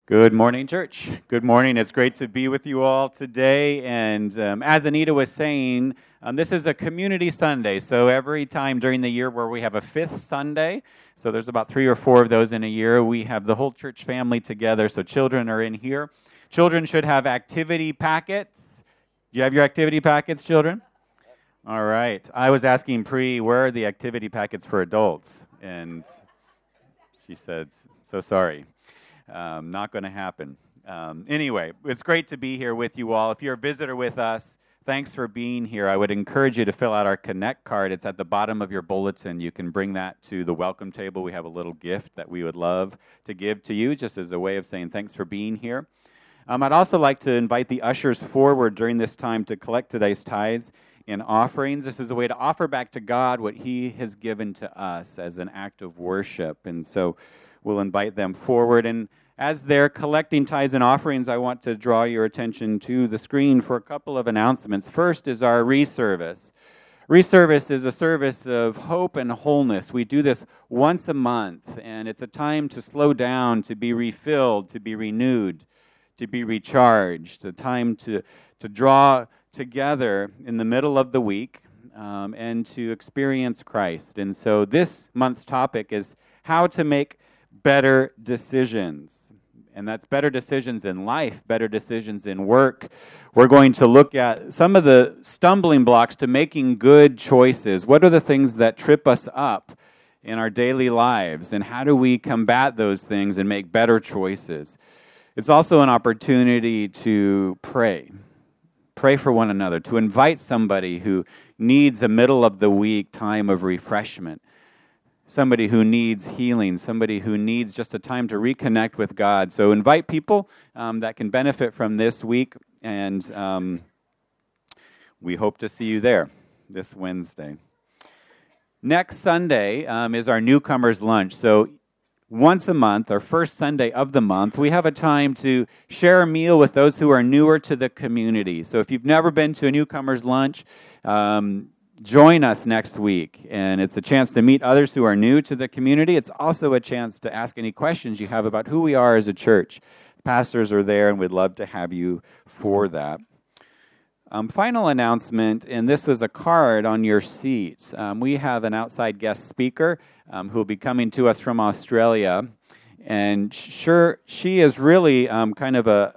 Good morning, church. Good morning. It's great to be with you all today. And as Anita was saying, this is a community Sunday. So every time during the year where we have a fifth Sunday, so there's about 3 or 4 of those in a year, we have the whole church family together. So children are in here. Children should have activity packets. Do you have your activity packets, children? All right. I was asking Pri, where are the activity packets for adults? And she said, so sorry. Not going to happen. Anyway, it's great to be here with you all. If you're a visitor with us, thanks for being here. I would encourage you to fill out our Connect card. It's at the bottom of your bulletin. You can bring that to the welcome table. We have a little gift that we would love to give to you, just as a way of saying thanks for being here. I'd also like to invite the ushers forward during this time to collect today's tithes and offerings. This is a way to offer back to God what He has given to us as an act of worship. And so we'll invite them forward. And as they're collecting tithes and offerings, I want to draw your attention to the screen for a couple of announcements. First is our reservice. Reservice is a service of hope and wholeness. We do this once a month, and it's a time to slow down, to be refilled, to be renewed, to be recharged, a time to draw together in the middle of the week and to experience Christ. And so this month's topic is how to make better decisions. And that's better decisions in life, better decisions in work. We're going to look at some of the stumbling blocks to making good choices. What are the things that trip us up in our daily lives? And how do we combat those things and make better choices? It's also an opportunity to pray. Pray for one another, to invite somebody who needs a middle of the week time of refreshment. Somebody who needs healing, somebody who needs just a time to reconnect with God. So invite people that can benefit from this week, and we hope to see you there this Wednesday. Next Sunday is our newcomers lunch. So once a month, our first Sunday of the month, we have a time to share a meal with those who are newer to the community. So if you've never been to a newcomers lunch, join us next week, and it's a chance to meet others who are new to the community. It's also a chance to ask any questions you have about who we are as a church. Pastors are there, and we'd love to have you for that. Final announcement, and this was a card on your seat. We have an outside guest speaker who will be coming to us from Australia, and she is really kind of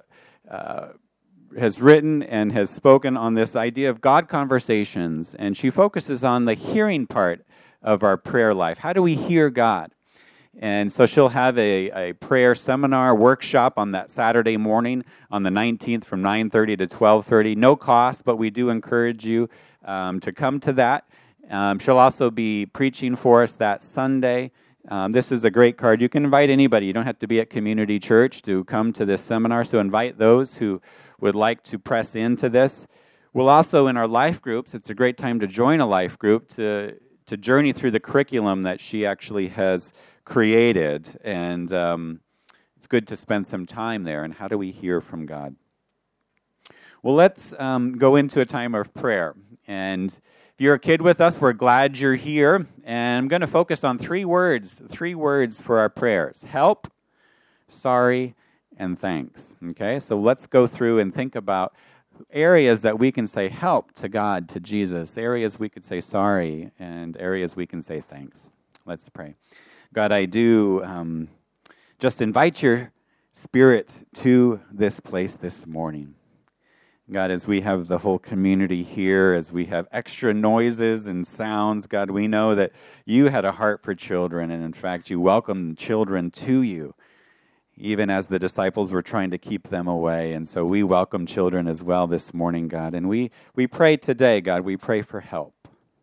has written and has spoken on this idea of God conversations, and she focuses on the hearing part of our prayer life. How do we hear God? And so she'll have a prayer seminar workshop on that Saturday morning on the 19th from 9:30 to 12:30. No cost, but we do encourage you to come to that. She'll also be preaching for us that Sunday. This is a great card. You can invite anybody. You don't have to be at Community Church to come to this seminar, so invite those who would like to press into this. We'll also, in our life groups, it's a great time to join a life group to journey through the curriculum that she actually has created. And it's good to spend some time there. And how do we hear from God? Well, let's go into a time of prayer. And if you're a kid with us, we're glad you're here. And I'm going to focus on 3 words for our prayers: help, sorry, and thanks. Okay, so let's go through and think about areas that we can say help to God, to Jesus, areas we could say sorry, and areas we can say thanks. Let's pray. God, I do just invite your Spirit to this place this morning. God, as we have the whole community here, as we have extra noises and sounds, God, we know that you had a heart for children, and in fact, you welcomed children to you, even as the disciples were trying to keep them away. And so we welcome children as well this morning, God. And we pray today, God, we pray for help.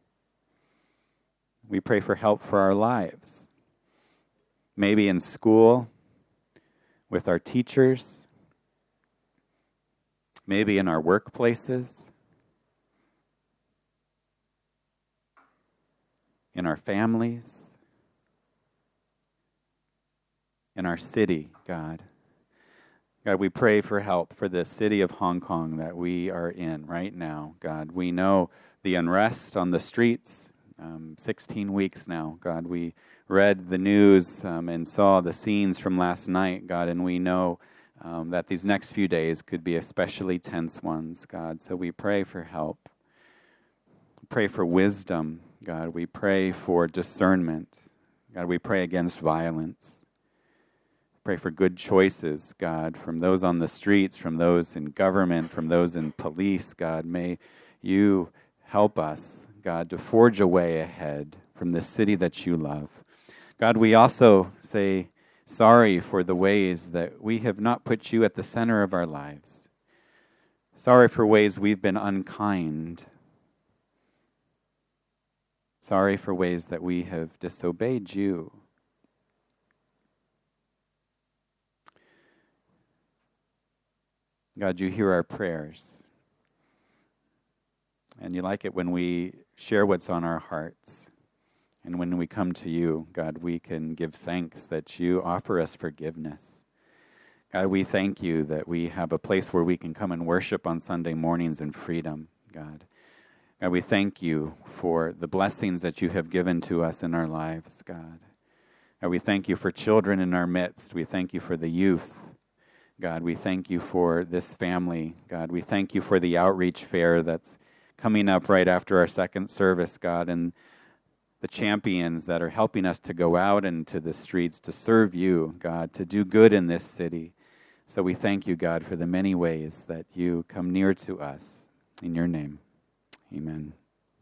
We pray for help for our lives. Maybe in school, with our teachers, maybe in our workplaces, in our families, in our city, God. God, we pray for help for the city of Hong Kong that we are in right now, God. We know the unrest on the streets, 16 weeks now, God. We read the news and saw the scenes from last night, God, and we know that these next few days could be especially tense ones, God. So we pray for help. Pray for wisdom, God. We pray for discernment. God, we pray against violence. Pray for good choices, God, from those on the streets, from those in government, from those in police, God. May you help us, God, to forge a way ahead from the city that you love. God, we also say sorry for the ways that we have not put you at the center of our lives. Sorry for ways we've been unkind. Sorry for ways that we have disobeyed you. God, you hear our prayers. And you like it when we share what's on our hearts. And when we come to you, God, we can give thanks that you offer us forgiveness. God, we thank you that we have a place where we can come and worship on Sunday mornings in freedom, God. God, we thank you for the blessings that you have given to us in our lives, God. God, we thank you for children in our midst. We thank you for the youth. God, we thank you for this family. God, we thank you for the outreach fair that's coming up right after our second service, God, and the champions that are helping us to go out into the streets to serve you, God, to do good in this city. So we thank you, God, for the many ways that you come near to us. In your name. Amen.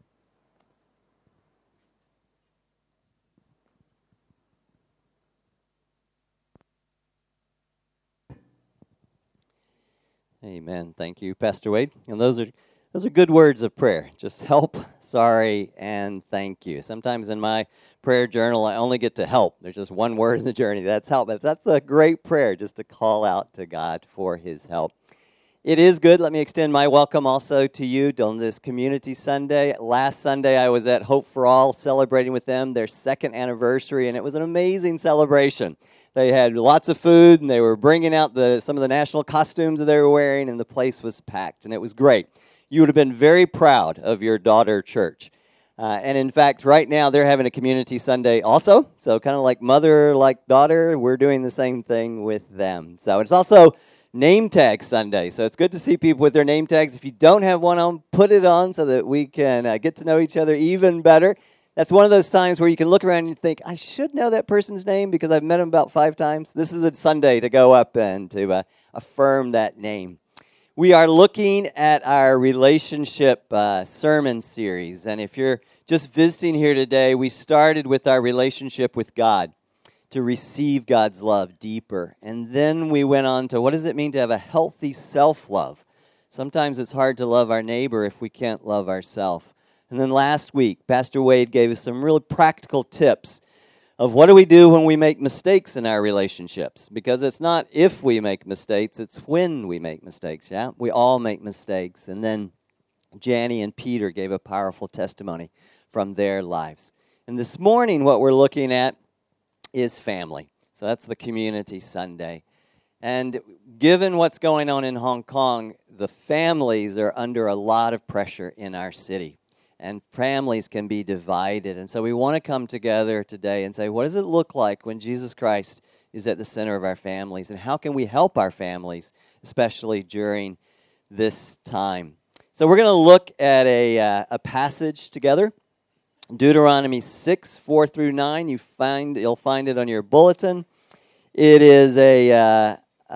Amen. Thank you, Pastor Wade. And those are good words of prayer. Just help, sorry, and thank you. Sometimes in my prayer journal, I only get to help. There's just one word in the journey. That's help. But that's a great prayer, just to call out to God for his help. It is good. Let me extend my welcome also to you on this Community Sunday. Last Sunday, I was at Hope for All celebrating with them their second anniversary, and it was an amazing celebration. They had lots of food, and they were bringing out some of the national costumes that they were wearing, and the place was packed, and it was great. You would have been very proud of your daughter church. And in fact, right now, they're having a Community Sunday also. So kind of like mother, like daughter, we're doing the same thing with them. So it's also Name Tag Sunday. So it's good to see people with their name tags. If you don't have one on, put it on so that we can get to know each other even better. That's one of those times where you can look around and you think, I should know that person's name because I've met him about 5 times. This is a Sunday to go up and to affirm that name. We are looking at our relationship sermon series. And if you're just visiting here today, we started with our relationship with God, to receive God's love deeper. And then we went on to what does it mean to have a healthy self-love? Sometimes it's hard to love our neighbor if we can't love ourselves. And then last week, Pastor Wade gave us some really practical tips of what do we do when we make mistakes in our relationships. Because it's not if we make mistakes, it's when we make mistakes, yeah? We all make mistakes. And then Janie and Peter gave a powerful testimony from their lives. And this morning, what we're looking at is family. So that's the Community Sunday. And given what's going on in Hong Kong, the families are under a lot of pressure in our city. And families can be divided. And so we want to come together today and say, what does it look like when Jesus Christ is at the center of our families? And how can we help our families, especially during this time? So we're going to look at a passage together. Deuteronomy 6, 4 through 9. You'll find it on your bulletin. It is a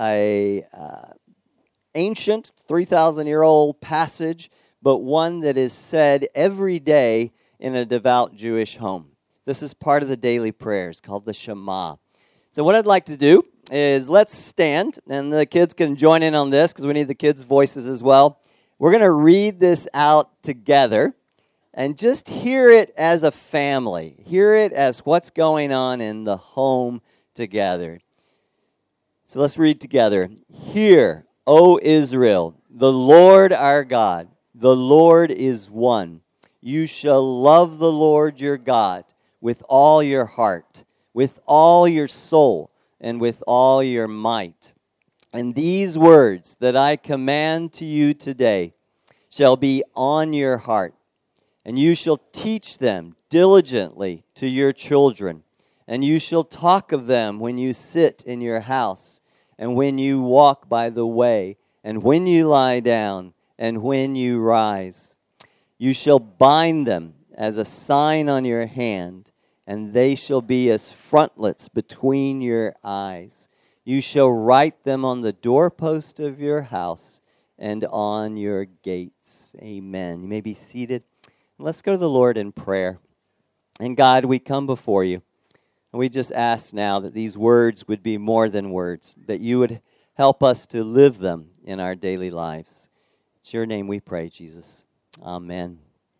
ancient 3,000-year-old passage, but one that is said every day in a devout Jewish home. This is part of the daily prayers called the Shema. So what I'd like to do is let's stand, and the kids can join in on this because we need the kids' voices as well. We're going to read this out together. And just hear it as a family. Hear it as what's going on in the home together. So let's read together. Hear, O Israel, the Lord our God, the Lord is one. You shall love the Lord your God with all your heart, with all your soul, and with all your might. And these words that I command to you today shall be on your heart. And you shall teach them diligently to your children, and you shall talk of them when you sit in your house, and when you walk by the way, and when you lie down, and when you rise. You shall bind them as a sign on your hand, and they shall be as frontlets between your eyes. You shall write them on the doorpost of your house and on your gates. Amen. You may be seated. Let's go to the Lord in prayer. And God, we come before you, and we just ask now that these words would be more than words, that you would help us to live them in our daily lives. It's your name we pray, Jesus. Amen.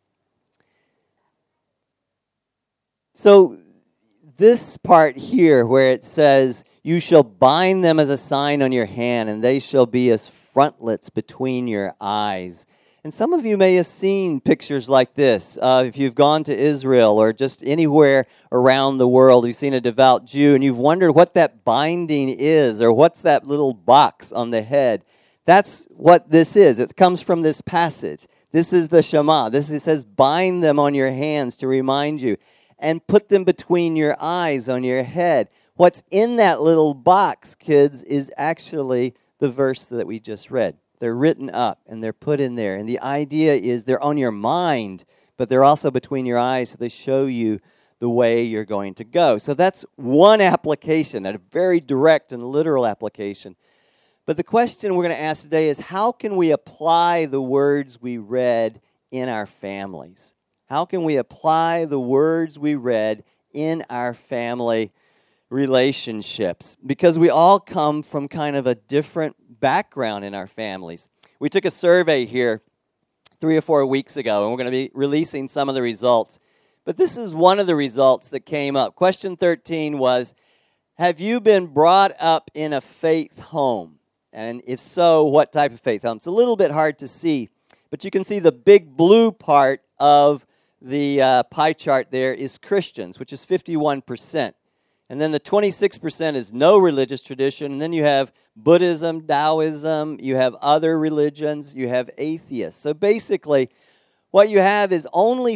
So this part here where it says, you shall bind them as a sign on your hand, and they shall be as frontlets between your eyes. And some of you may have seen pictures like this. If you've gone to Israel or just anywhere around the world, you've seen a devout Jew, and you've wondered what that binding is, or what's that little box on the head. That's what this is. It comes from this passage. This is the Shema. It says, bind them on your hands to remind you, and put them between your eyes on your head. What's in that little box, kids, is actually the verse that we just read. They're written up, and they're put in there. And the idea is they're on your mind, but they're also between your eyes, so they show you the way you're going to go. So that's one application, a very direct and literal application. But the question we're going to ask today is, how can we apply the words we read in our families? How can we apply the words we read in our family relationships? Because we all come from kind of a different background in our families. We took a survey here 3 or 4 weeks ago, and we're going to be releasing some of the results. But this is one of the results that came up. Question 13 was, have you been brought up in a faith home? And if so, what type of faith home? It's a little bit hard to see, but you can see the big blue part of the pie chart there is Christians, which is 51%. And then the 26% is no religious tradition. And then you have Buddhism, Taoism, you have other religions, you have atheists. So basically, what you have is only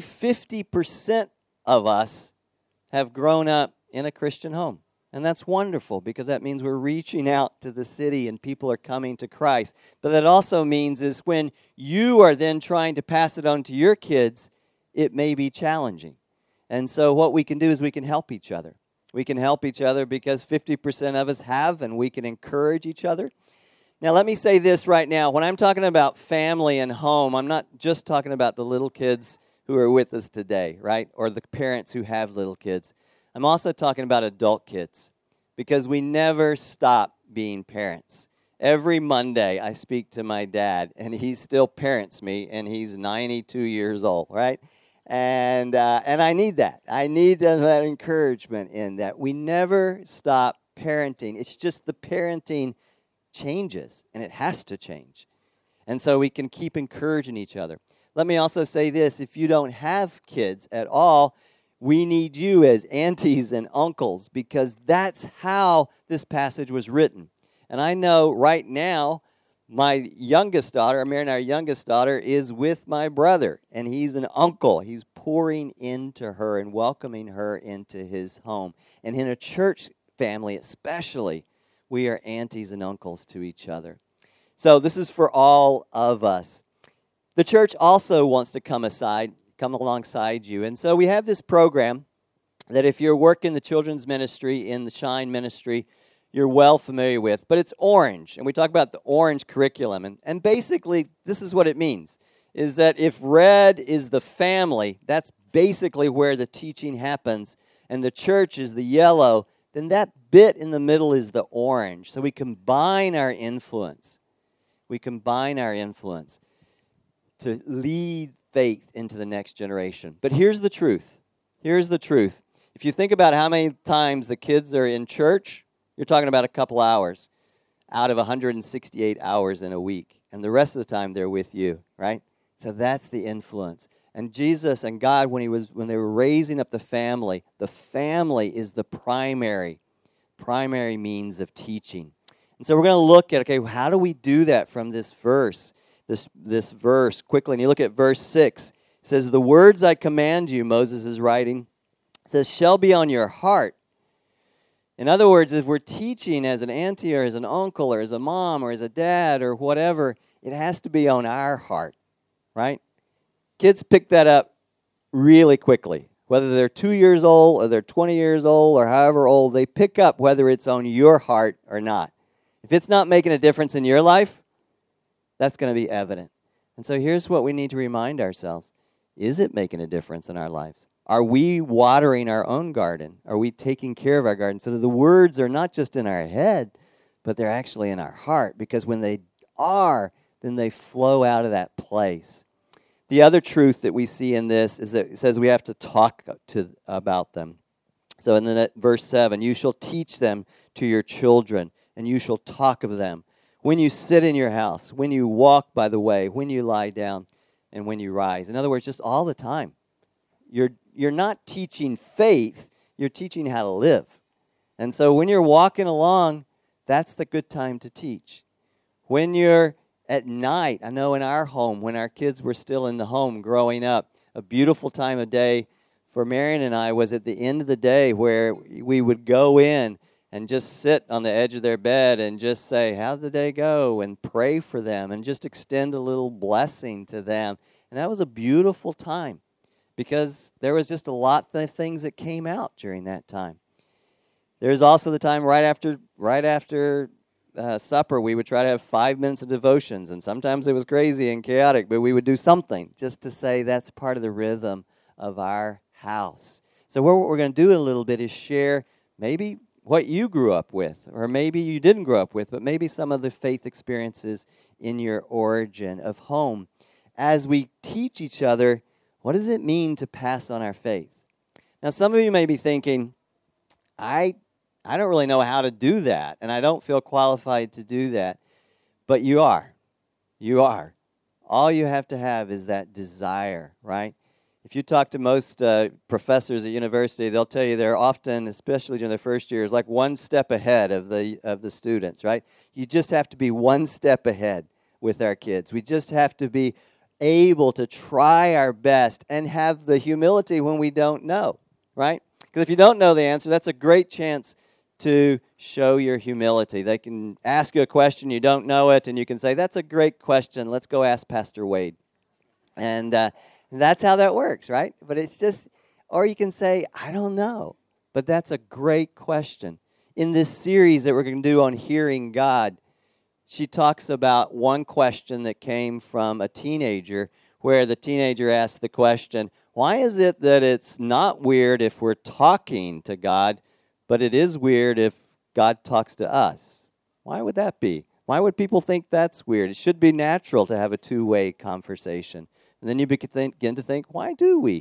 50% of us have grown up in a Christian home. And that's wonderful, because that means we're reaching out to the city and people are coming to Christ. But that also means is when you are then trying to pass it on to your kids, it may be challenging. And so what we can do is we can help each other. We can help each other because 50% of us have, and we can encourage each other. Now, let me say this right now. When I'm talking about family and home, I'm not just talking about the little kids who are with us today, right? Or the parents who have little kids. I'm also talking about adult kids, because we never stop being parents. Every Monday, I speak to my dad, and he still parents me, and he's 92 years old, right? And I need that. I need that encouragement in that. We never stop parenting. It's just the parenting changes, and it has to change. And so we can keep encouraging each other. Let me also say this. If you don't have kids at all, we need you as aunties and uncles, because that's how this passage was written. And I know right now, my youngest daughter, Mary, our youngest daughter, is with my brother, and he's an uncle. He's pouring into her and welcoming her into his home. And in a church family especially, we are aunties and uncles to each other. So this is for all of us. The church also wants to come alongside you. And so we have this program that if you're working the children's ministry in the Shine ministry, you're well familiar with, but it's orange. And we talk about the orange curriculum. And basically, this is what it means, is that if red is the family, that's basically where the teaching happens, and the church is the yellow, then that bit in the middle is the orange. So we combine our influence. We combine our influence to lead faith into the next generation. But here's the truth. Here's the truth. If you think about how many times the kids are in church, you're talking about a couple hours out of 168 hours in a week. And the rest of the time they're with you, right? So that's the influence. And Jesus and God, when they were raising up the family is the primary means of teaching. And so we're going to look at, okay, how do we do that from this verse? This verse quickly. And you look at verse 6. It says, the words I command you, Moses is writing, it says, shall be on your heart. In other words, if we're teaching as an auntie or as an uncle or as a mom or as a dad or whatever, it has to be on our heart, right? Kids pick that up really quickly. Whether they're 2 years old or they're 20 years old or however old, they pick up whether it's on your heart or not. If it's not making a difference in your life, that's going to be evident. And so here's what we need to remind ourselves. Is it making a difference in our lives? Are we watering our own garden? Are we taking care of our garden so that the words are not just in our head, but they're actually in our heart? Because when they are, then they flow out of that place. The other truth that we see in this is that it says we have to talk about them. So in verse 7, you shall teach them to your children, and you shall talk of them when you sit in your house, when you walk by the way, when you lie down, and when you rise. In other words, just all the time. You're not teaching faith, you're teaching how to live. And so when you're walking along, that's the good time to teach. When you're at night, I know in our home, when our kids were still in the home growing up, a beautiful time of day for Marion and I was at the end of the day where we would go in and just sit on the edge of their bed and just say, how'd the day go? And pray for them and just extend a little blessing to them. And that was a beautiful time because there was just a lot of things that came out during that time. There's also the time right after supper, we would try to have 5 minutes of devotions, and sometimes it was crazy and chaotic, but we would do something just to say that's part of the rhythm of our house. So what we're going to do a little bit is share maybe what you grew up with, or maybe you didn't grow up with, but maybe some of the faith experiences in your origin of home. As we teach each other, what does it mean to pass on our faith? Now, some of you may be thinking, I don't really know how to do that, and I don't feel qualified to do that. But you are. You are. All you have to have is that desire, right? If you talk to most professors at university, they'll tell you they're often, especially during their first years, like one step ahead of the students, right? You just have to be one step ahead with our kids. We just have to be able to try our best and have the humility when we don't know, right? Because if you don't know the answer, that's a great chance to show your humility. They can ask you a question, you don't know it, and you can say, that's a great question, let's go ask Pastor Wade. And that's how that works, right? But it's just, or you can say, I don't know. But that's a great question. In this series that we're going to do on hearing God, she talks about one question that came from a teenager, where the teenager asked the question, why is it that it's not weird if we're talking to God, but it is weird if God talks to us? Why would that be? Why would people think that's weird? It should be natural to have a two-way conversation. And then you begin to think, why do we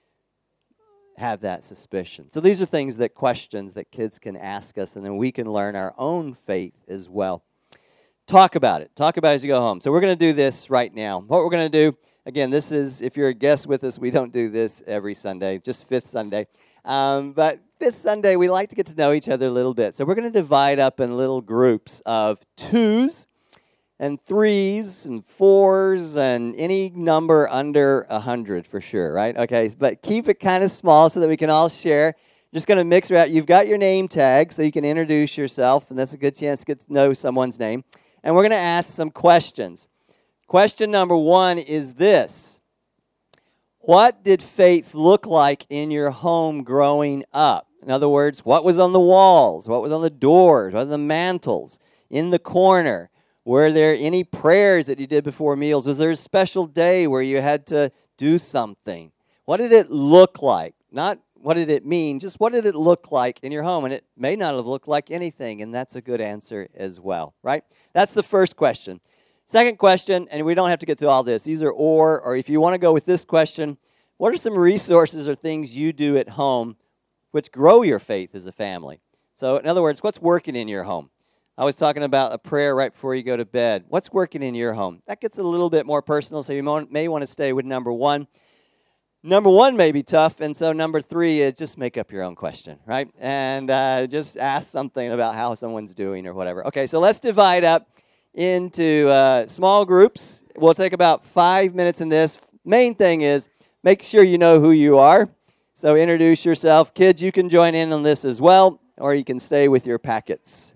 have that suspicion? So these are questions that kids can ask us, and then we can learn our own faith as well. Talk about it. Talk about it as you go home. So we're going to do this right now. What we're going to do, again, this is, if you're a guest with us, we don't do this every Sunday, just fifth Sunday. But fifth Sunday, we like to get to know each other a little bit. So we're going to divide up in little groups of 2s and 3s and 4s and any number under 100 for sure, right? Okay, but keep it kind of small so that we can all share. Just going to mix around. You've got your name tag so you can introduce yourself, and that's a good chance to get to know someone's name. And we're going to ask some questions. Question number 1 is this. What did faith look like in your home growing up? In other words, what was on the walls? What was on the doors? What was on the mantels? In the corner? Were there any prayers that you did before meals? Was there a special day where you had to do something? What did it look like? Not what did it mean, just what did it look like in your home? And it may not have looked like anything, and that's a good answer as well, right? That's the first question. Second question, and we don't have to get through all this. These are or if you want to go with this question, what are some resources or things you do at home which grow your faith as a family? So in other words, what's working in your home? I was talking about a prayer right before you go to bed. What's working in your home? That gets a little bit more personal, so you may want to stay with number 1. Number 1 may be tough, and so number 3 is just make up your own question, right? And just ask something about how someone's doing or whatever. Okay, so let's divide up into small groups. We'll take about 5 minutes in this. Main thing is make sure you know who you are. So introduce yourself. Kids, you can join in on this as well. or you can stay with your packets.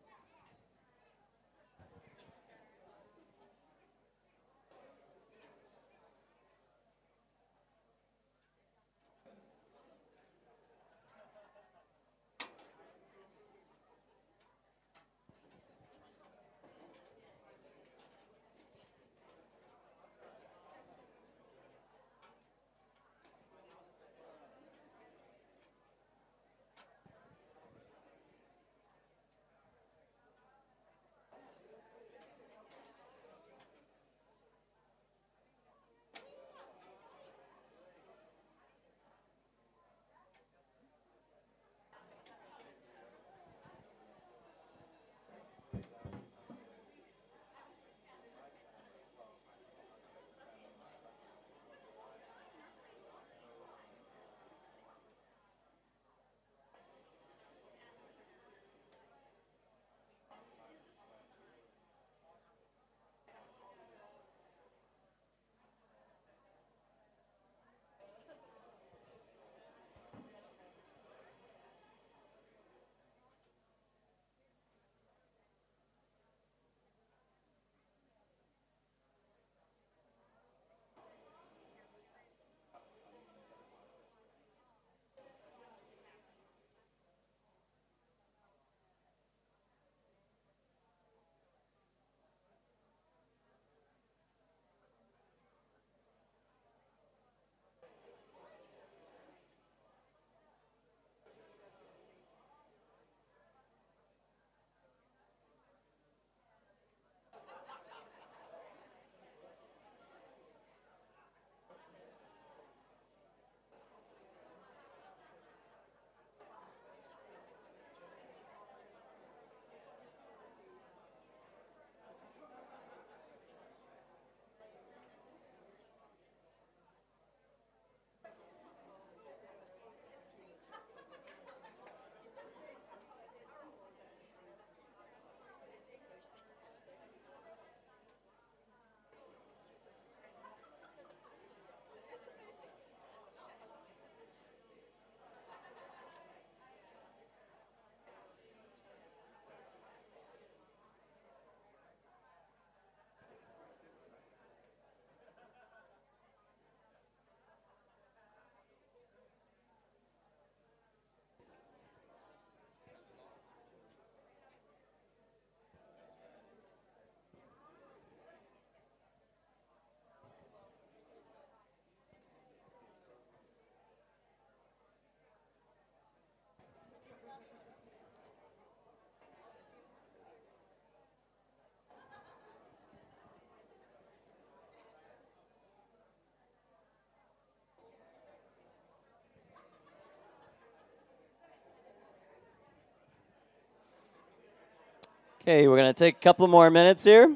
Okay, we're going to take a couple more minutes here.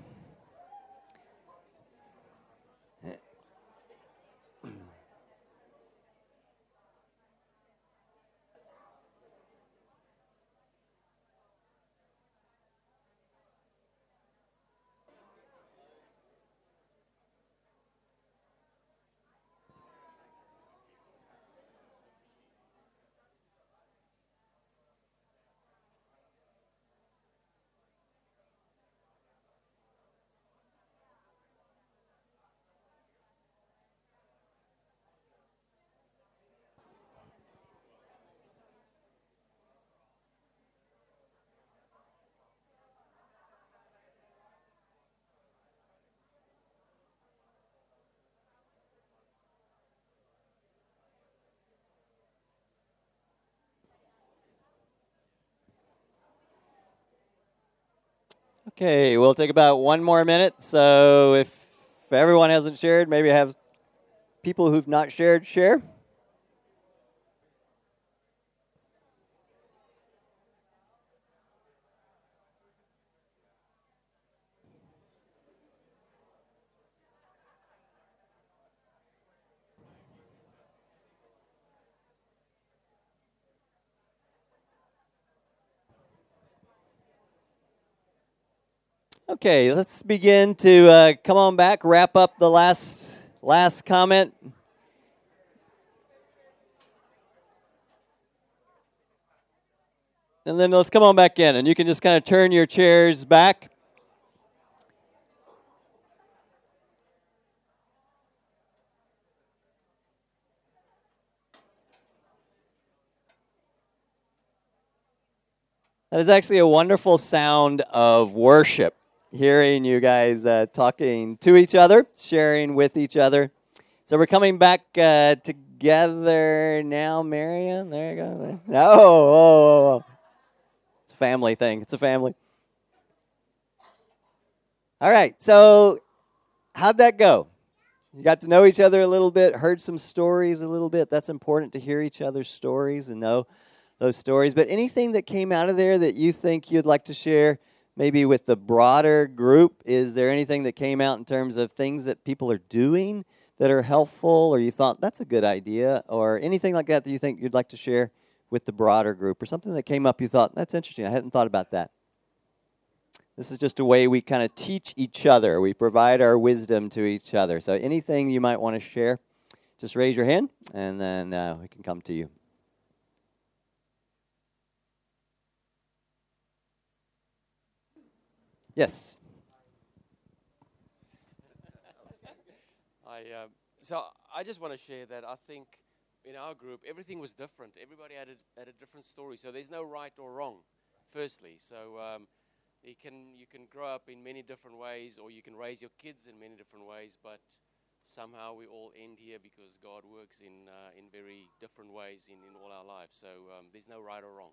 Okay, we'll take about one more minute. So if everyone hasn't shared, maybe I have people who've not shared share. Okay, let's begin to come on back, wrap up the last comment. And then let's come on back in. And you can just kind of turn your chairs back. That is actually a wonderful sound of worship. Hearing you guys talking to each other, sharing with each other. So we're coming back together now, Marion. There you go. Oh. It's a family thing. It's a family. All right. So how'd that go? You got to know each other a little bit, heard some stories a little bit. That's important to hear each other's stories and know those stories. But anything that came out of there that you think you'd like to share maybe with the broader group? Is there anything that came out in terms of things that people are doing that are helpful, or you thought that's a good idea, or anything like that you think you'd like to share with the broader group, or something that came up you thought, that's interesting, I hadn't thought about that? This is just a way we kind of teach each other. We provide our wisdom to each other. So anything you might want to share, just raise your hand, and then we can come to you. Yes. So I just want to share that I think in our group everything was different. Everybody had a different story. So there's no right or wrong. Firstly, so you can grow up in many different ways, or you can raise your kids in many different ways. But somehow we all end here because God works in very different ways in all our lives. So there's no right or wrong.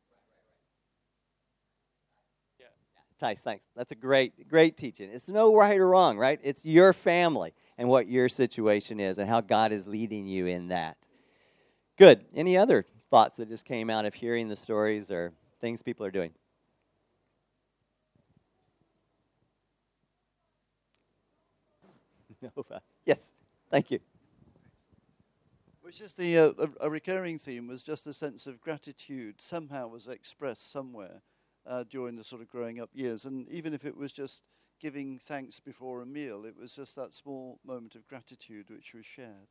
Tice, thanks. That's a great teaching. It's no right or wrong, right? It's your family and what your situation is and how God is leading you in that. Good. Any other thoughts that just came out of hearing the stories or things people are doing? No. Yes. Thank you. Which is a recurring theme was just the sense of gratitude somehow was expressed somewhere during the sort of growing up years. And even if it was just giving thanks before a meal, it was just that small moment of gratitude which was shared.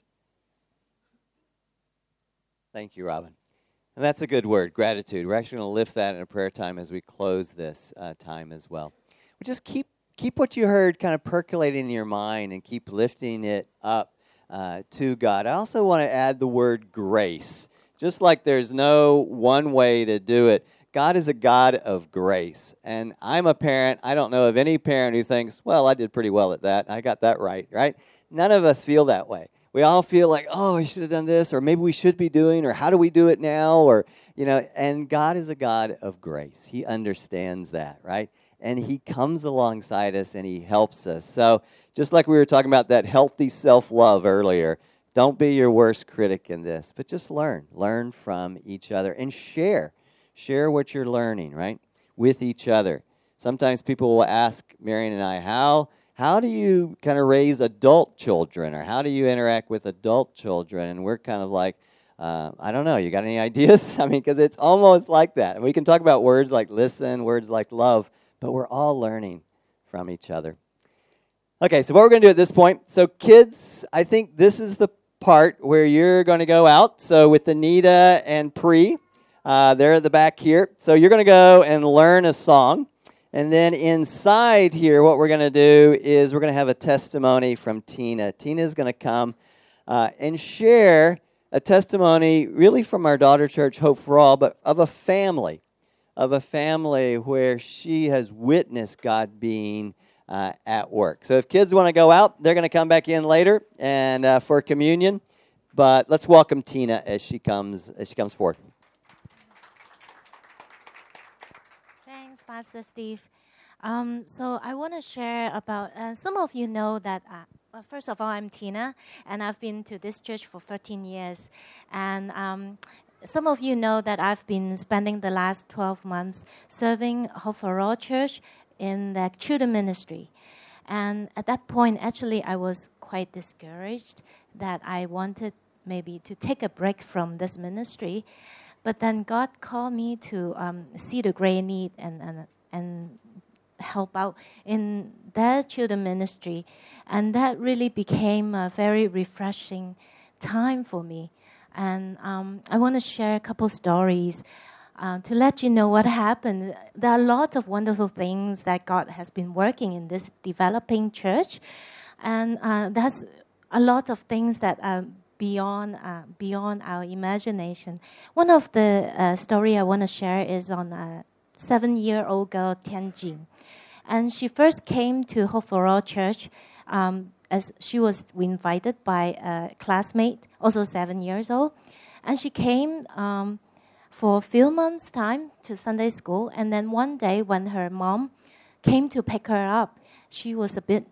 Thank you, Robin. And that's a good word, gratitude. We're actually going to lift that in a prayer time as we close this time as well. We just keep what you heard kind of percolating in your mind and keep lifting it up to God. I also want to add the word grace. Just like there's no one way to do it, God is a God of grace. And I'm a parent. I don't know of any parent who thinks, well, I did pretty well at that. I got that right? None of us feel that way. We all feel like, oh, we should have done this, or maybe we should be doing, or how do we do it now? Or, and God is a God of grace. He understands that, right? And He comes alongside us and He helps us. So just like we were talking about that healthy self-love earlier, don't be your worst critic in this, but just learn from each other and share what you're learning, right, with each other. Sometimes people will ask Marion and I, how do you kind of raise adult children, or how do you interact with adult children? And we're kind of like, I don't know, you got any ideas? Because it's almost like that. And we can talk about words like listen, words like love, but we're all learning from each other. Okay, so what we're going to do at this point, so kids, I think this is the part where you're going to go out. So with Anita and Pri, they're at the back here. So you're going to go and learn a song. And then inside here, what we're going to do is we're going to have a testimony from Tina. Tina's going to come and share a testimony really from our daughter church, Hope for All, but of a family where she has witnessed God being at work. So if kids want to go out, they're going to come back in later and for communion. But let's welcome Tina as she comes forward. Thanks, Pastor Steve. So I want to share about, some of you know that, first of all, I'm Tina, and I've been to this church for 13 years. And some of you know that I've been spending the last 12 months serving Hope for All Church in the children ministry. And at that point, actually, I was quite discouraged that I wanted maybe to take a break from this ministry. But then God called me to see the great need and help out in their children ministry. And that really became a very refreshing time for me. And I want to share a couple stories. to let you know what happened. There are lots of wonderful things that God has been working in this developing church, and that's a lot of things that are beyond our imagination. One of the story I want to share is on a 7-year-old girl, Tianjin, and she first came to Hope for All Church as she was invited by a classmate, also 7 years old, and she came for a few months' time to Sunday school, and then one day when her mom came to pick her up, she was a bit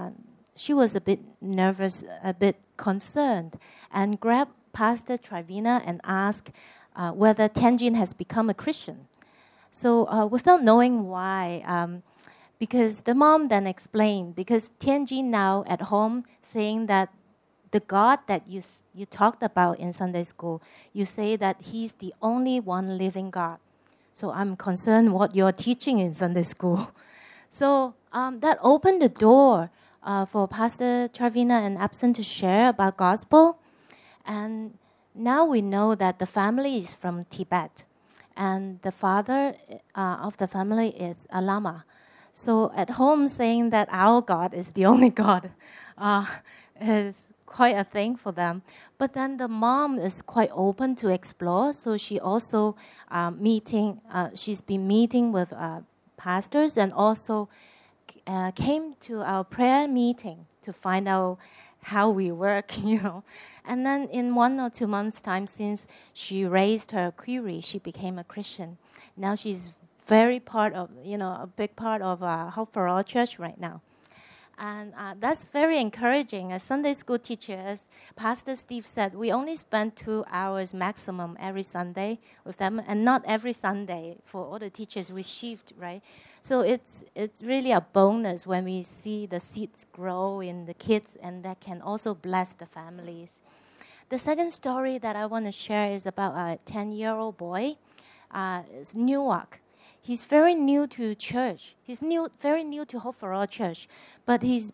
nervous, a bit concerned, and grabbed Pastor Trivina and asked whether Tianjin has become a Christian. So without knowing why, because the mom then explained, because Tianjin now at home saying that the God that you talked about in Sunday school, you say that He's the only one living God. So I'm concerned what you're teaching in Sunday school. So that opened the door for Pastor Trivina and Abson to share about gospel. And now we know that the family is from Tibet. And the father of the family is a Lama. So at home saying that our God is the only God is quite a thing for them. But then the mom is quite open to explore. So she also she's been meeting with pastors and also came to our prayer meeting to find out how we work, And then in 1 or 2 months' time, since she raised her query, she became a Christian. Now she's very part of, a big part of Hope for All Church right now. And that's very encouraging. As Sunday school teacher, as Pastor Steve said, we only spend 2 hours maximum every Sunday with them, and not every Sunday for all the teachers we shift, right? So it's really a bonus when we see the seeds grow in the kids, and that can also bless the families. The second story that I want to share is about a 10-year-old boy. It's Newark. He's very new to church. He's very new to Hope for All Church, but he's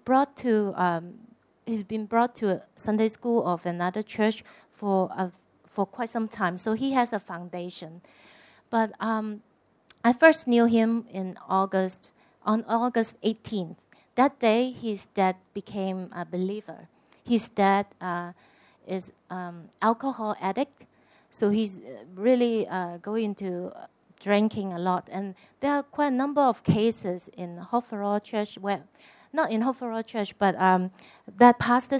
been brought to Sunday school of another church for quite some time. So he has a foundation. But I first knew him on August 18th. That day, his dad became a believer. His dad is alcohol addict, so he's really going to drinking a lot. And there are quite a number of cases in Hope for All Church, not in Hope for All Church, but that Pastor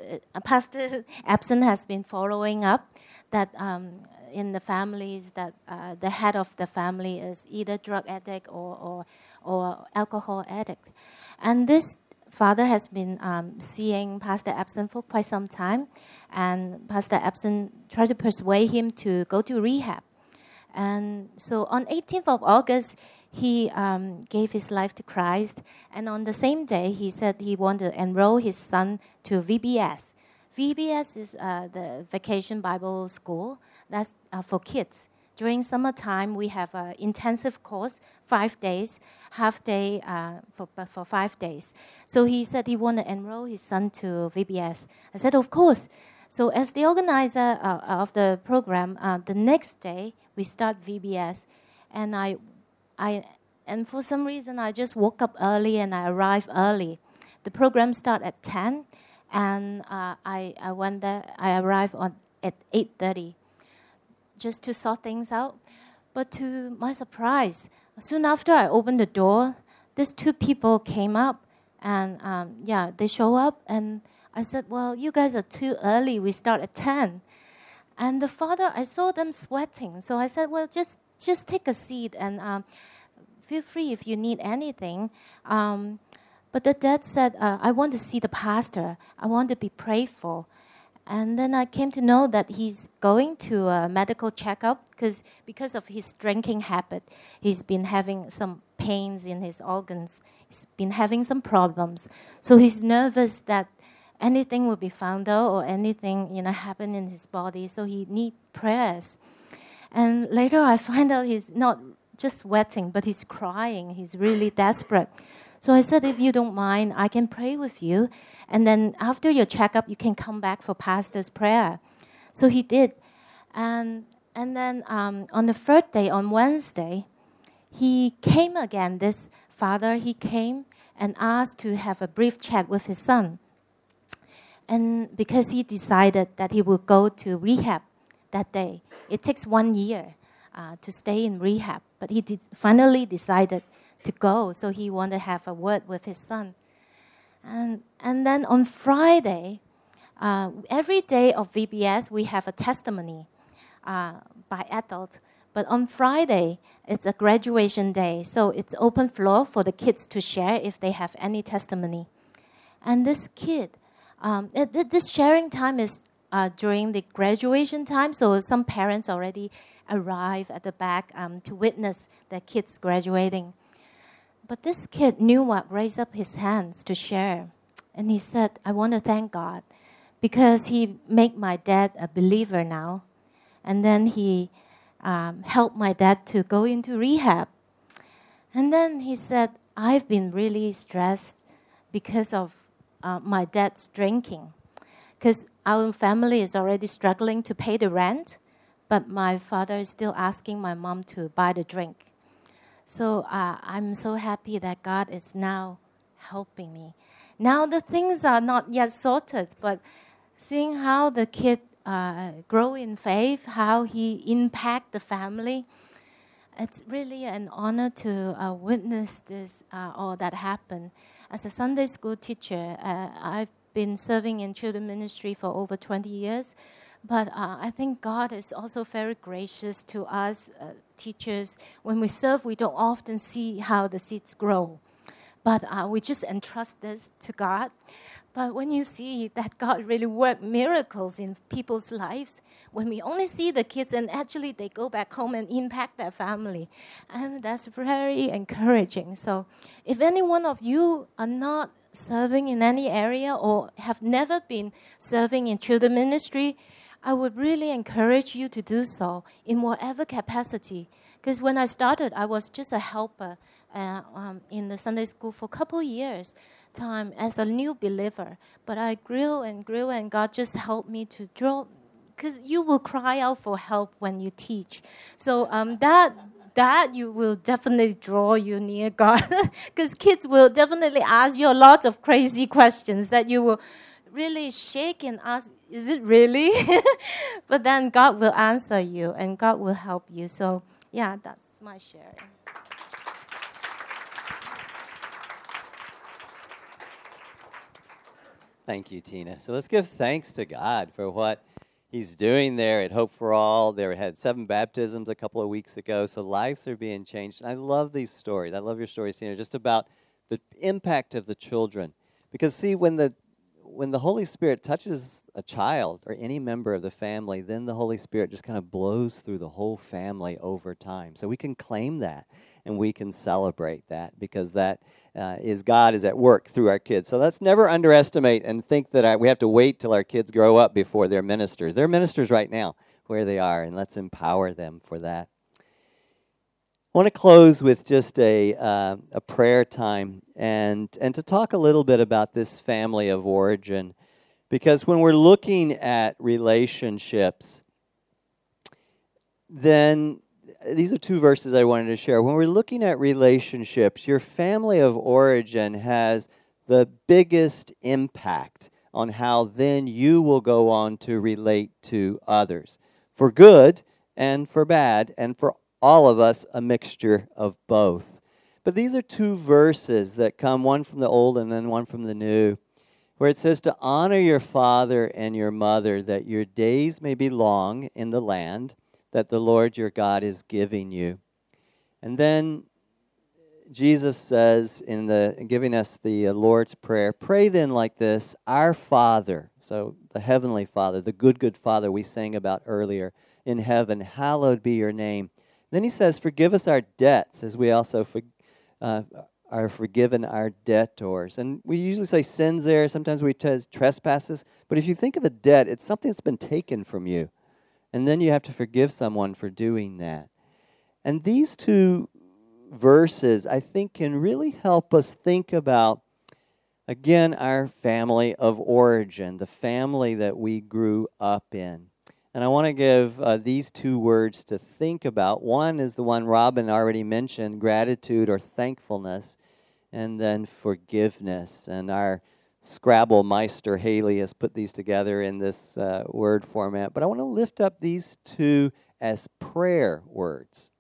Abson has been following up, that in the families that the head of the family is either drug addict or alcohol addict. And this father has been seeing Pastor Abson for quite some time, and Pastor Abson tried to persuade him to go to rehab. And so on 18th of August, he gave his life to Christ. And on the same day, he said he wanted to enroll his son to VBS. VBS is the Vacation Bible School. That's for kids. During summertime, we have an intensive course, 5 days, half day for 5 days. So he said he wanted to enroll his son to VBS. I said, of course. So as the organizer of the program, the next day we start VBS, and and for some reason I just woke up early and I arrived early. The program started at 10, and I went there. I arrived at 8:30, just to sort things out. But to my surprise, soon after I opened the door, these 2 people came up, and they show up and. I said, well, you guys are too early. We start at 10. And the father, I saw them sweating. So I said, well, just take a seat and feel free if you need anything. But the dad said, I want to see the pastor. I want to be prayed for. And then I came to know that he's going to a medical checkup because of his drinking habit. He's been having some pains in his organs. He's been having some problems. So he's nervous that anything will be found out or anything, happen in his body. So he needs prayers. And later I find out he's not just sweating, but he's crying. He's really desperate. So I said, if you don't mind, I can pray with you. And then after your checkup, you can come back for pastor's prayer. So he did. And And then on the third day, on Wednesday, he came again. This father, he came and asked to have a brief chat with his son. And because he decided that he would go to rehab that day. It takes 1 year to stay in rehab, but he finally decided to go, so he wanted to have a word with his son. And then on Friday, every day of VBS, we have a testimony by adults. But on Friday, it's a graduation day, so it's open floor for the kids to share if they have any testimony. And this kid, this sharing time is during the graduation time, so some parents already arrive at the back to witness their kids graduating. But this kid knew what, raised up his hands to share. And he said, I want to thank God because he made my dad a believer now. And then he helped my dad to go into rehab. And then he said, I've been really stressed because of my dad's drinking. Because our family is already struggling to pay the rent, but my father is still asking my mom to buy the drink. So I'm so happy that God is now helping me. Now the things are not yet sorted, but seeing how the kid grow in faith, how he impact the family, it's really an honor to witness this, all that happened. As a Sunday school teacher, I've been serving in children ministry for over 20 years. But I think God is also very gracious to us teachers. When we serve, we don't often see how the seeds grow. But we just entrust this to God. But when you see that God really worked miracles in people's lives, when we only see the kids and actually they go back home and impact their family, and that's very encouraging. So if any one of you are not serving in any area or have never been serving in children ministry, I would really encourage you to do so in whatever capacity. Because when I started, I was just a helper in the Sunday school for a couple years time as a new believer. But I grew, and God just helped me to draw. Because you will cry out for help when you teach. So that you will definitely draw you near God. Because kids will definitely ask you a lot of crazy questions that you will really shake and ask, is it really? But then God will answer you and God will help you. So yeah, that's my sharing. Thank you, Tina. So let's give thanks to God for what He's doing there at Hope for All. They had 7 baptisms a couple of weeks ago, so lives are being changed. And I love these stories. I love your stories, Tina, just about the impact of the children. Because see, when the Holy Spirit touches a child or any member of the family, then the Holy Spirit just kind of blows through the whole family over time. So we can claim that and we can celebrate that because that is God is at work through our kids. So let's never underestimate and think that we have to wait till our kids grow up before they're ministers. They're ministers right now where they are, and let's empower them for that. I want to close with just a prayer time and to talk a little bit about this family of origin, because when we're looking at relationships, then these are 2 verses I wanted to share. When we're looking at relationships, your family of origin has the biggest impact on how then you will go on to relate to others, for good and for bad, and for all of us, a mixture of both. But these are 2 verses that come, one from the Old and then one from the New, where it says to honor your father and your mother, that your days may be long in the land that the Lord your God is giving you. And then Jesus says, giving us the Lord's Prayer, pray then like this, our Father, so the Heavenly Father, the good Father we sang about earlier, in heaven, hallowed be your name. Then he says, forgive us our debts as we also are forgiven our debtors. And we usually say sins there. Sometimes we say trespasses. But if you think of a debt, it's something that's been taken from you. And then you have to forgive someone for doing that. And these 2 verses, I think, can really help us think about, again, our family of origin, the family that we grew up in. And I want to give these two words to think about. One is the one Robin already mentioned, gratitude or thankfulness, and then forgiveness. And our Scrabble Meister Haley has put these together in this word format. But I want to lift up these two as prayer words.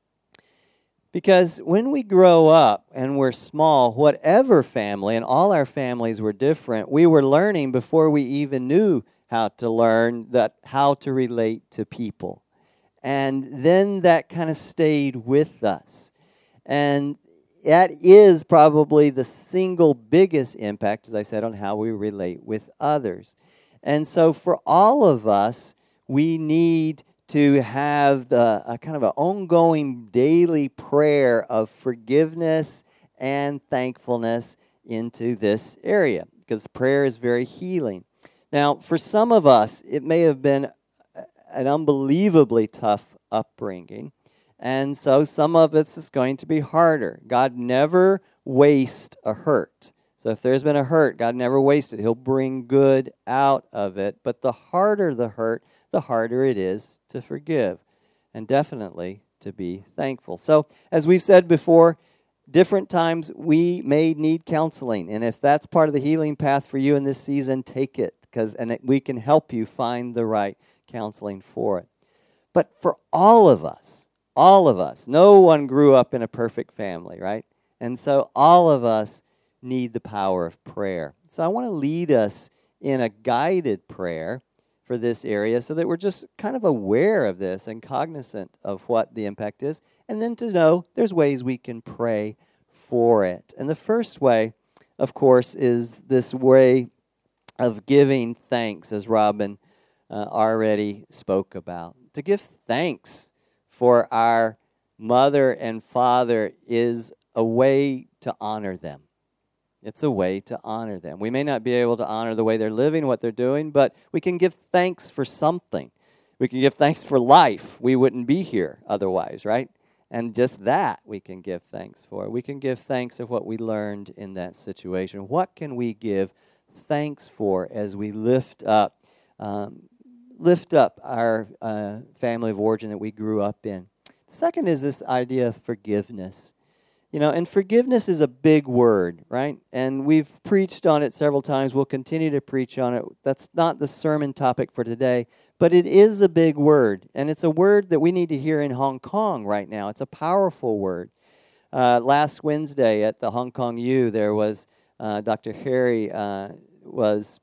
Because when we grow up and we're small, whatever family, and all our families were different, we were learning before we even knew how to learn how to relate to people. And then that kind of stayed with us. And that is probably the single biggest impact, as I said, on how we relate with others. And so for all of us, we need to have a kind of an ongoing daily prayer of forgiveness and thankfulness into this area, because prayer is very healing. Now, for some of us, it may have been an unbelievably tough upbringing, and so some of us is going to be harder. God never wastes a hurt. So if there's been a hurt, God never wastes it. He'll bring good out of it. But the harder the hurt, the harder it is to forgive, and definitely to be thankful. So, as we've said before, different times we may need counseling, and if that's part of the healing path for you in this season, take it, we can help you find the right counseling for it. But for all of us, no one grew up in a perfect family, right? And so all of us need the power of prayer. So I want to lead us in a guided prayer for this area so that we're just kind of aware of this and cognizant of what the impact is, and then to know there's ways we can pray for it. And the first way, of course, is this way of giving thanks, as Robin already spoke about. To give thanks for our mother and father is a way to honor them. It's a way to honor them. We may not be able to honor the way they're living, what they're doing, but we can give thanks for something. We can give thanks for life. We wouldn't be here otherwise, right? And just that we can give thanks for. We can give thanks of what we learned in that situation. What can we give thanks for as we lift up our family of origin that we grew up in? The second is this idea of forgiveness. You know, and forgiveness is a big word, right? And we've preached on it several times. We'll continue to preach on it. That's not the sermon topic for today, but it is a big word. And it's a word that we need to hear in Hong Kong right now. It's a powerful word. Last Wednesday at the Hong Kong U, there was Dr. Harry was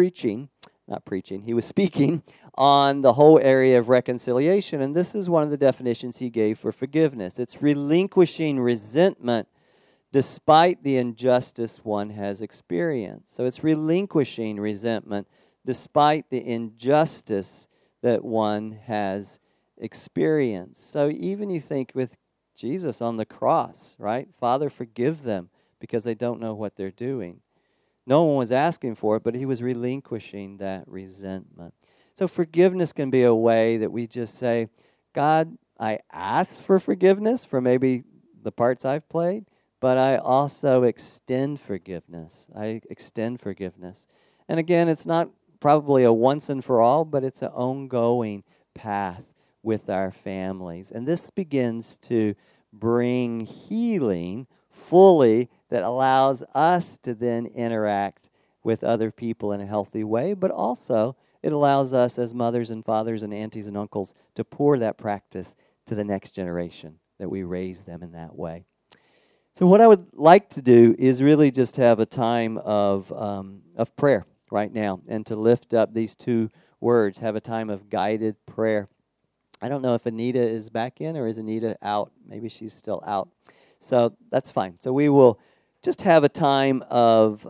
he was speaking on the whole area of reconciliation, and this is one of the definitions he gave for forgiveness. It's relinquishing resentment despite the injustice one has experienced. So it's relinquishing resentment despite the injustice that one has experienced. So even you think with Jesus on the cross, right? Father, forgive them because they don't know what they're doing. No one was asking for it, but he was relinquishing that resentment. So forgiveness can be a way that we just say, God, I ask for forgiveness for maybe the parts I've played, but I also extend forgiveness. I extend forgiveness. And again, it's not probably a once and for all, but it's an ongoing path with our families. And this begins to bring healing fully that allows us to then interact with other people in a healthy way, but also it allows us as mothers and fathers and aunties and uncles to pour that practice to the next generation, that we raise them in that way. So what I would like to do is really just have a time of prayer right now, and to lift up these two words, have a time of guided prayer. I don't know if Anita is back in or is Anita out. Maybe she's still out. So that's fine. So we will just have a time of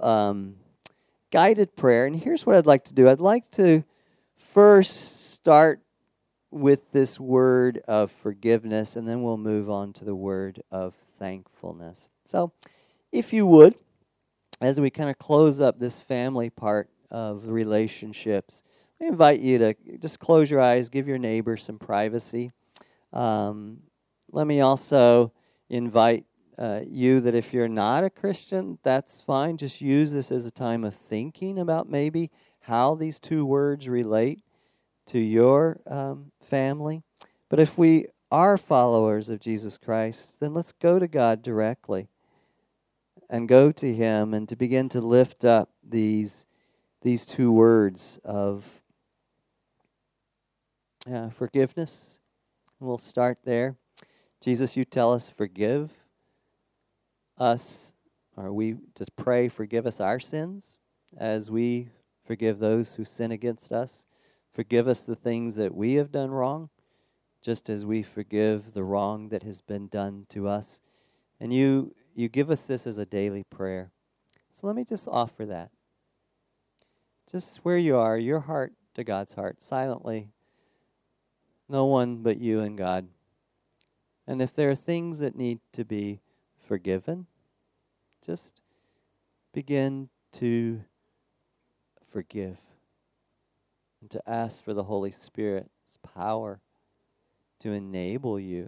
guided prayer. And here's what I'd like to do. I'd like to first start with this word of forgiveness, and then we'll move on to the word of thankfulness. So if you would, as we kind of close up this family part of relationships, I invite you to just close your eyes, give your neighbor some privacy. Let me also invite you that if you're not a Christian, that's fine. Just use this as a time of thinking about maybe how these two words relate to your family. But if we are followers of Jesus Christ, then let's go to God directly and go to Him and to begin to lift up these two words of forgiveness. We'll start there. Jesus, you tell us, forgive us, or we to pray, forgive us our sins as we forgive those who sin against us. Forgive us the things that we have done wrong, just as we forgive the wrong that has been done to us. And you give us this as a daily prayer. So let me just offer that. Just where you are, your heart to God's heart, silently. No one but you and God. And if there are things that need to be forgiven, just begin to forgive and to ask for the Holy Spirit's power to enable you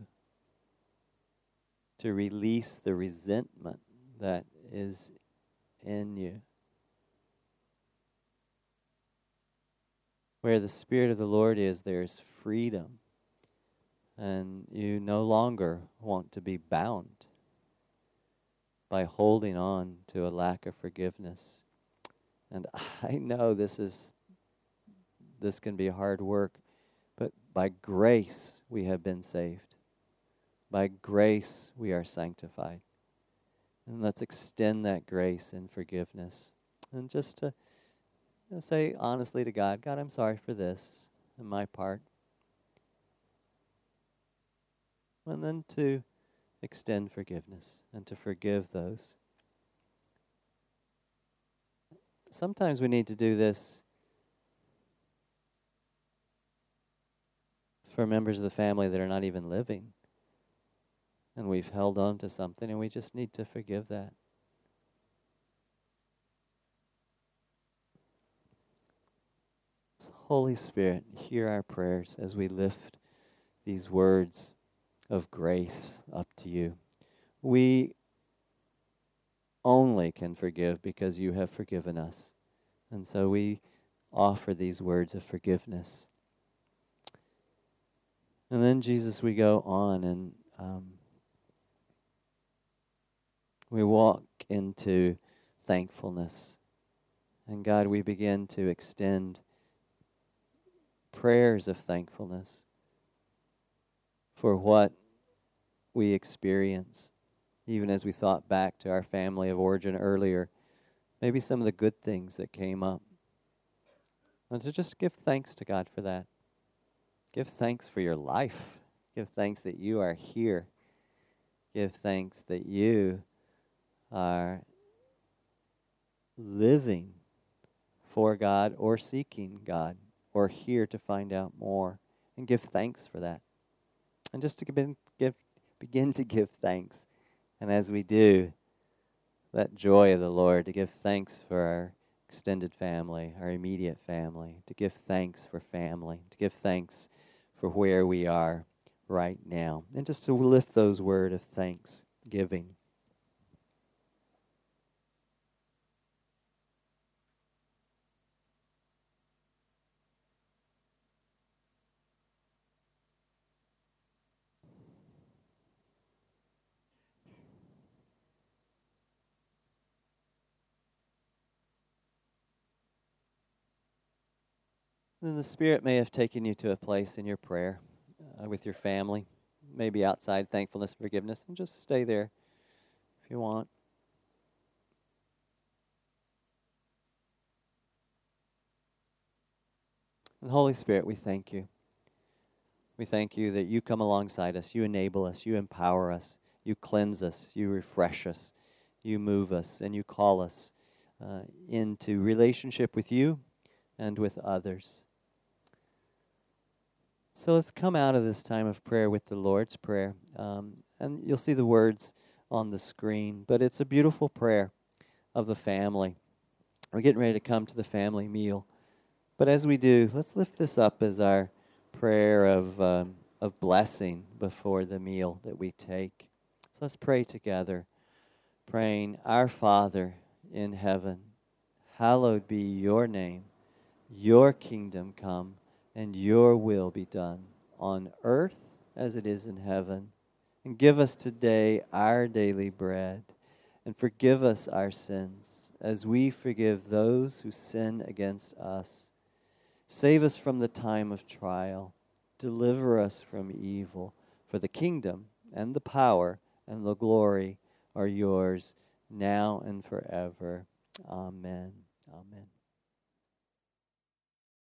to release the resentment that is in you. Where the Spirit of the Lord is, there is freedom. And you no longer want to be bound by holding on to a lack of forgiveness. And I know this can be hard work, but by grace we have been saved. By grace we are sanctified. And let's extend that grace and forgiveness. And just to say honestly to God, God, I'm sorry for this on my part. And then to extend forgiveness and to forgive those. Sometimes we need to do this for members of the family that are not even living. And we've held on to something, and we just need to forgive that. Holy Spirit, hear our prayers as we lift these words of grace up to you. We only can forgive because you have forgiven us. And so we offer these words of forgiveness. And then, Jesus, we go on and we walk into thankfulness. And God, we begin to extend prayers of thankfulness for what we experience. Even as we thought back to our family of origin earlier, maybe some of the good things that came up. And to just give thanks to God for that. Give thanks for your life. Give thanks that you are here. Give thanks that you are living for God or seeking God or here to find out more. And give thanks for that. And just to begin to give thanks. And as we do, that joy of the Lord, to give thanks for our extended family, our immediate family, to give thanks for family, to give thanks for where we are right now. And just to lift those words of thanksgiving. Then the Spirit may have taken you to a place in your prayer with your family, maybe outside thankfulness and forgiveness, and just stay there if you want. And Holy Spirit, we thank you. We thank you that you come alongside us, you enable us, you empower us, you cleanse us, you refresh us, you move us, and you call us into relationship with you and with others. So let's come out of this time of prayer with the Lord's Prayer. And you'll see the words on the screen, but it's a beautiful prayer of the family. We're getting ready to come to the family meal. But as we do, let's lift this up as our prayer of blessing before the meal that we take. So let's pray together, praying, Our Father in heaven, hallowed be your name. Your kingdom come, and your will be done on earth as it is in heaven. And give us today our daily bread, and forgive us our sins as we forgive those who sin against us. Save us from the time of trial. Deliver us from evil. For the kingdom and the power and the glory are yours now and forever. Amen. Amen.